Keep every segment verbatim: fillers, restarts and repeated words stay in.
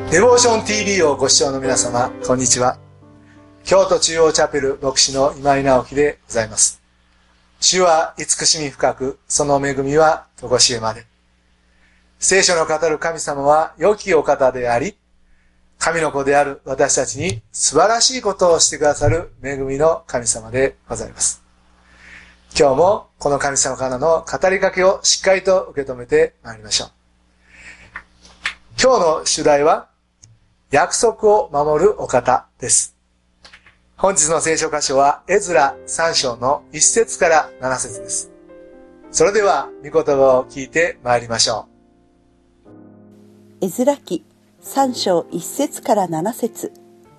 デボーション ティーブイ をご視聴の皆様、こんにちは。京都中央チャペル牧師の今井直樹でございます。主は慈しみ深く、その恵みは常しえまで。聖書の語る神様は良きお方であり、神の子である私たちに素晴らしいことをしてくださる恵みの神様でございます。今日もこの神様からの語りかけをしっかりと受け止めてまいりましょう。今日の主題は、約束を守るお方です。本日の聖書箇所は、エズラさん章のいち節からなな節です。それでは、御言葉を聞いてまいりましょう。エズラ記さん章いち節からなな節。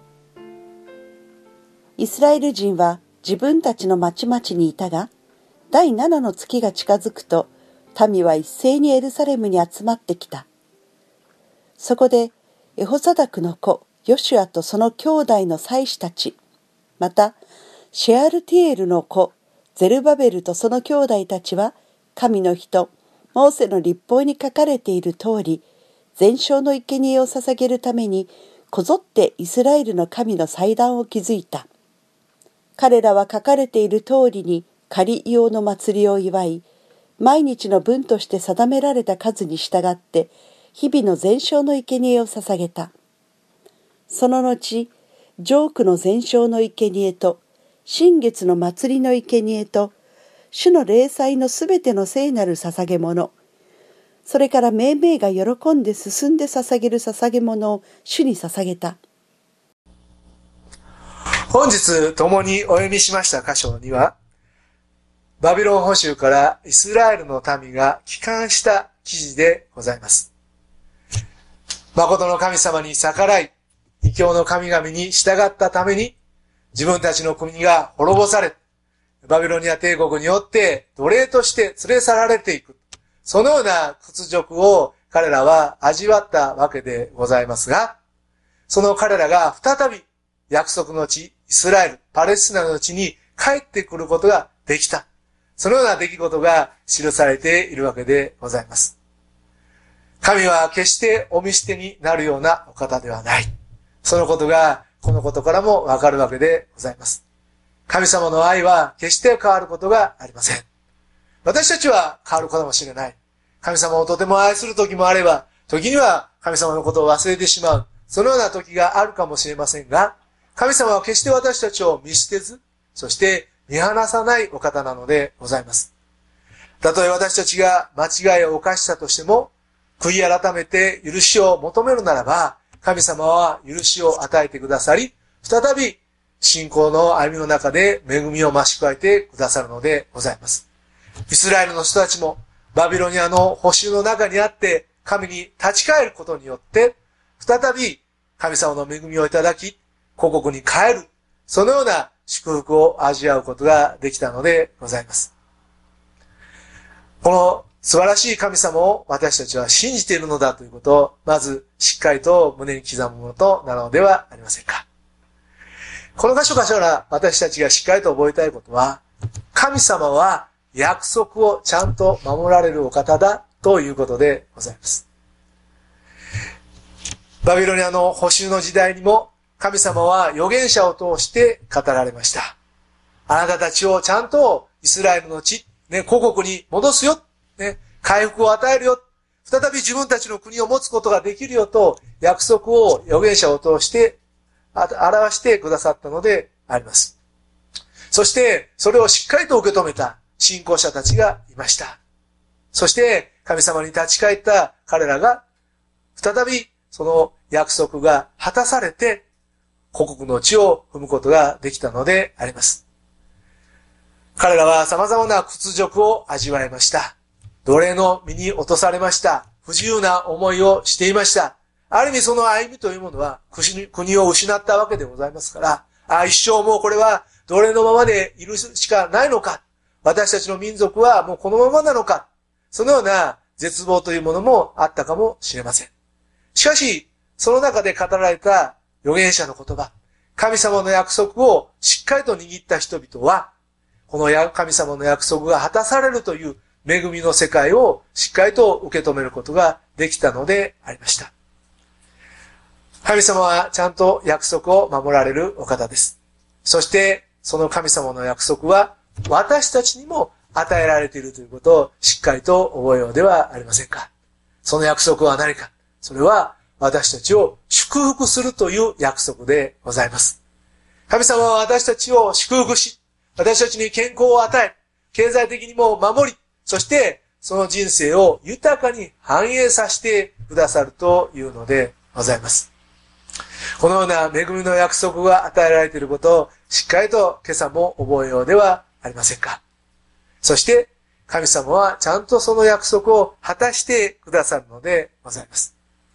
イスラエル人は自分たちの町々にいたが、第七の月が近づくと、民は一斉にエルサレムに集まってきた。そこで、エホザダクの子ヨシュアとその兄弟の祭司たち、またシェアルティエルの子ゼルバベルとその兄弟たちは、神の人モーセの律法に書かれている通り、全焼の生贄を捧げるためにこぞってイスラエルの神の祭壇を築いた。彼らは書かれている通りに仮用の祭りを祝い、毎日の分として定められた数に従って日々の全焼の生贄を捧げた。その後、ジョークの全焼の生贄と、新月の祭りの生贄と、主の礼祭のすべての聖なる捧げ物、それから命名が喜んで進んで捧げる捧げ物を主に捧げた。 本日共にお読みしました箇所には、バビロン捕囚からイスラエルの民が帰還した記事でございます。誠の神様に逆らい、異教の神々に従ったために、自分たちの国が滅ぼされ、バビロニア帝国によって奴隷として連れ去られていく。そのような屈辱を彼らは味わったわけでございますが、その彼らが再び約束の地、イスラエル、パレスチナの地に帰ってくることができた。そのような出来事が記されているわけでございます。神は決してお見捨てになるようなお方ではない。そのことがこのことからもわかるわけでございます。神様の愛は決して変わることがありません。私たちは変わるかもしれない。神様をとても愛する時もあれば、時には神様のことを忘れてしまう。そのような時があるかもしれませんが、神様は決して私たちを見捨てず、そして見放さないお方なのでございます。たとえ私たちが間違いを犯したとしても、悔い改めて許しを求めるならば、神様は許しを与えてくださり、再び信仰の歩みの中で恵みを増し加えてくださるのでございます。イスラエルの人たちもバビロニアの捕囚の中にあって神に立ち返ることによって、再び神様の恵みをいただき、故国に帰る、そのような祝福を味わうことができたのでございます。この素晴らしい神様を私たちは信じているのだということを、まずしっかりと胸に刻むものとなるのではありませんか。この箇所から私たちがしっかりと覚えたいことは、神様は約束をちゃんと守られるお方だということでございます。バビロニアの捕囚の時代にも神様は預言者を通して語られました。あなたたちをちゃんとイスラエルの地、ね、故国に戻すよ。ね、回復を与えるよ。再び自分たちの国を持つことができるよと約束を預言者を通して表してくださったのであります。そしてそれをしっかりと受け止めた信仰者たちがいました。そして神様に立ち返った彼らが再びその約束が果たされて故国の地を踏むことができたのであります。彼らは様々な屈辱を味わいました。奴隷の身に落とされました。不自由な思いをしていました。ある意味その歩みというものは国を失ったわけでございますから、あ一生もうこれは奴隷のままでいるしかないのか。私たちの民族はもうこのままなのか。そのような絶望というものもあったかもしれません。しかし、その中で語られた預言者の言葉、神様の約束をしっかりと握った人々は、この神様の約束が果たされるという恵みの世界をしっかりと受け止めることができたのでありました。 神様はちゃんと約束を守られるお方です。そして、その神様の約束は私たちにも与えられているということをしっかりと覚えようではありませんか。その約束は何か。それは私たちを祝福するという約束でございます。神様は私たちを祝福し、私たちに健康を与え、経済的にも守り、そしてその人生を豊かに繁栄させてくださるというのでございます。このような恵みの約束が与えられていることをしっかりと今朝も覚えようではありませんか。そして神様はちゃんとその約束を果たしてくださるのでございます。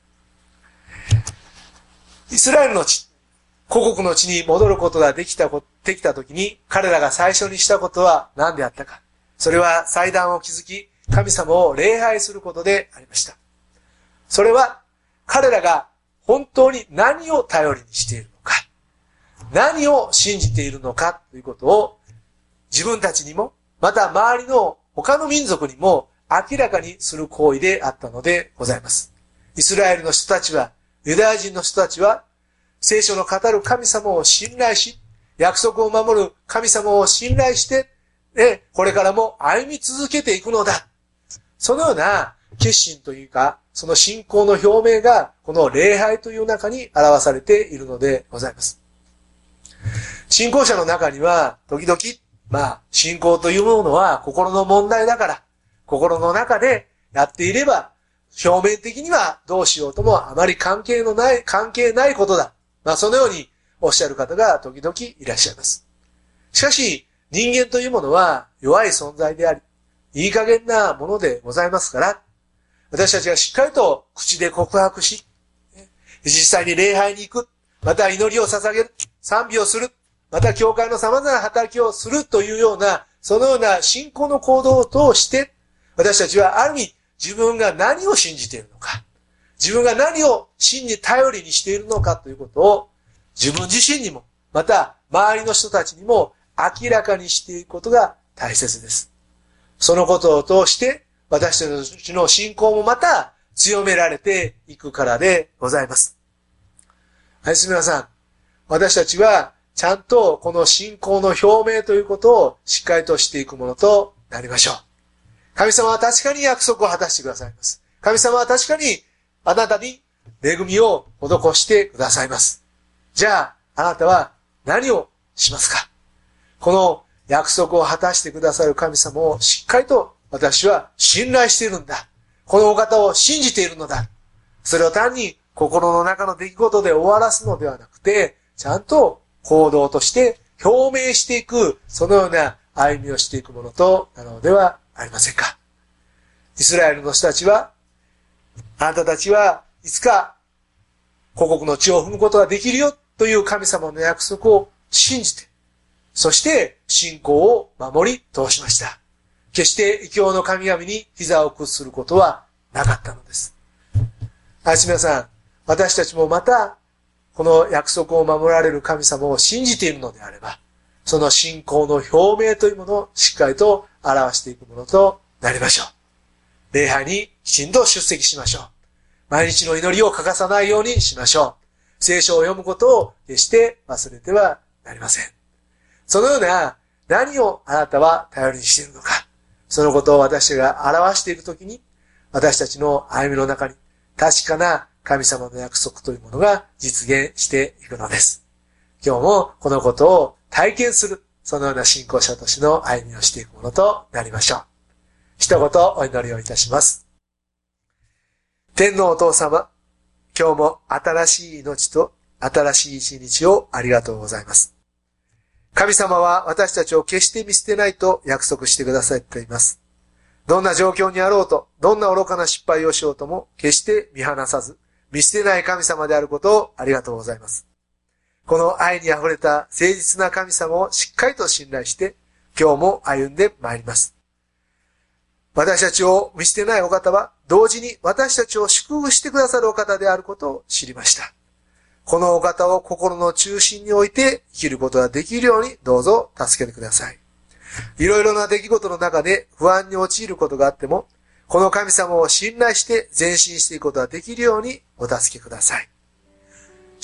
イスラエルの地、故国の地に戻ることができた、できた時に彼らが最初にしたことは何であったか。それは祭壇を築き、神様を礼拝することでありました。それは彼らが本当に何を頼りにしているのか、何を信じているのかということを自分たちにも、また周りの他の民族にも明らかにする行為であったのでございます。イスラエルの人たちは、ユダヤ人の人たちは、聖書の語る神様を信頼し、約束を守る神様を信頼して、これからも歩み続けていくのだ。そのような決心というか、その信仰の表明が、この礼拝という中に表されているのでございます。信仰者の中には、時々、まあ、信仰というものは心の問題だから、心の中でやっていれば、表面的にはどうしようともあまり関係のない、関係ないことだ。まあ、そのようにおっしゃる方が時々いらっしゃいます。しかし、人間というものは弱い存在であり、いい加減なものでございますから、私たちがしっかりと口で告白し、実際に礼拝に行く、また祈りを捧げる、賛美をする、また教会の様々な働きをするというような、そのような信仰の行動を通して、私たちはある意味自分が何を信じているのか、自分が何を真に頼りにしているのかということを、自分自身にも、また周りの人たちにも明らかにしていくことが大切です。そのことを通して、私たちの信仰もまた強められていくからでございます。はい、すみません。私たちはちゃんとこの信仰の表明ということをしっかりとしていくものとなりましょう。神様は確かに約束を果たしてくださいます。神様は確かにあなたに恵みを施してくださいます。じゃあ、あなたは何をしますか？この約束を果たしてくださる神様をしっかりと私は信頼しているんだ。このお方を信じているのだ。それを単に心の中の出来事で終わらすのではなくて、ちゃんと行動として表明していく、そのような歩みをしていくものとなるのではありませんか。イスラエルの人たちは、あなたたちはいつか故国の地を踏むことができるよという神様の約束を信じて、そして信仰を守り通しました。決して異教の神々に膝を屈することはなかったのです。はい、皆さん、私たちもまたこの約束を守られる神様を信じているのであれば、その信仰の表明というものをしっかりと表していくものとなりましょう。礼拝にきちんと出席しましょう。毎日の祈りを欠かさないようにしましょう。聖書を読むことを決して忘れてはなりません。そのような何をあなたは頼りにしているのか、そのことを私が表しているときに、私たちの歩みの中に確かな神様の約束というものが実現していくのです。今日もこのことを体験する、そのような信仰者としての歩みをしていくものとなりましょう。一言お祈りをいたします。天のお父様、今日も新しい命と新しい一日をありがとうございます。神様は私たちを決して見捨てないと約束してくださっています。どんな状況にあろうと、どんな愚かな失敗をしようとも決して見放さず、見捨てない神様であることをありがとうございます。この愛に溢れた誠実な神様をしっかりと信頼して、今日も歩んでまいります。私たちを見捨てないお方は、同時に私たちを祝福してくださるお方であることを知りました。このお方を心の中心に置いて生きることができるようにどうぞ助けてください。いろいろな出来事の中で不安に陥ることがあっても、この神様を信頼して前進していくことができるようにお助けください。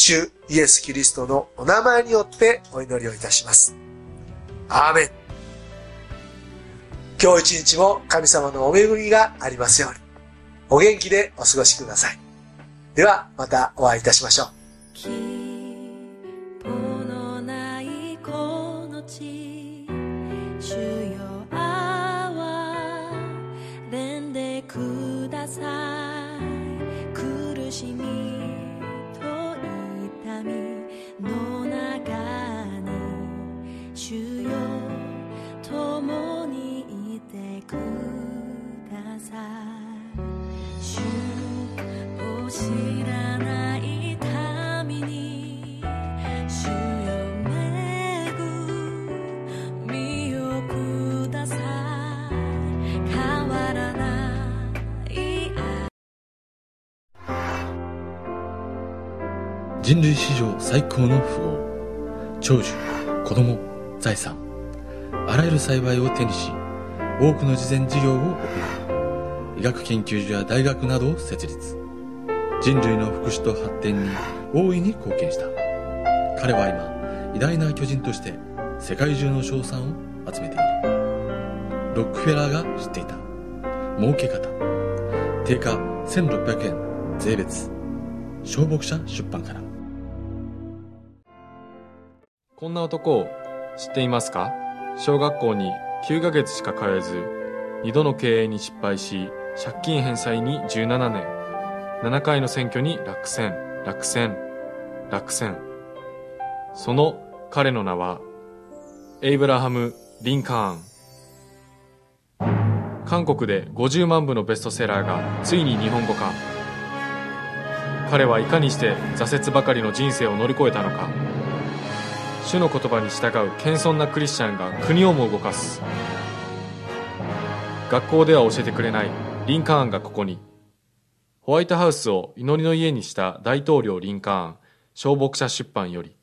主イエス・キリストのお名前によってお祈りをいたします。アーメン。今日一日も神様のお恵みがありますように、お元気でお過ごしください。ではまたお会いいたしましょう。 希望のないこの地、主よ憐れんでください。苦しみと痛みの中に、主よ共にいてください。主を知らない民に、主よ恵みをください。変わらない愛。 人類史上最高の富豪、長寿、子供、財産、あらゆる幸いを手にし、多くの慈善事業を行い、医学研究所や大学などを設立。人類の福祉と発展に大いに貢献した。彼は今、偉大な巨人として世界中の称賛を集めている。ロックフェラーが知っていた儲け方。定価せんろっぴゃくえん税別。小牧者出版から。 こんな男を知っていますか？小学校にきゅうかげつしか通えず、にどの経営に失敗し、借金返済にじゅうななねん、ななかいの選挙に落選、落選、落選。その彼の名は、エイブラハム・リンカーン。韓国でごじゅうまんぶのベストセラーがついに日本語化。彼はいかにして挫折ばかりの人生を乗り越えたのか。主の言葉に従う謙遜なクリスチャンが国をも動かす。学校では教えてくれないリンカーンがここに。ホワイトハウスを祈りの家にした大統領リンカーン、小牧者出版より。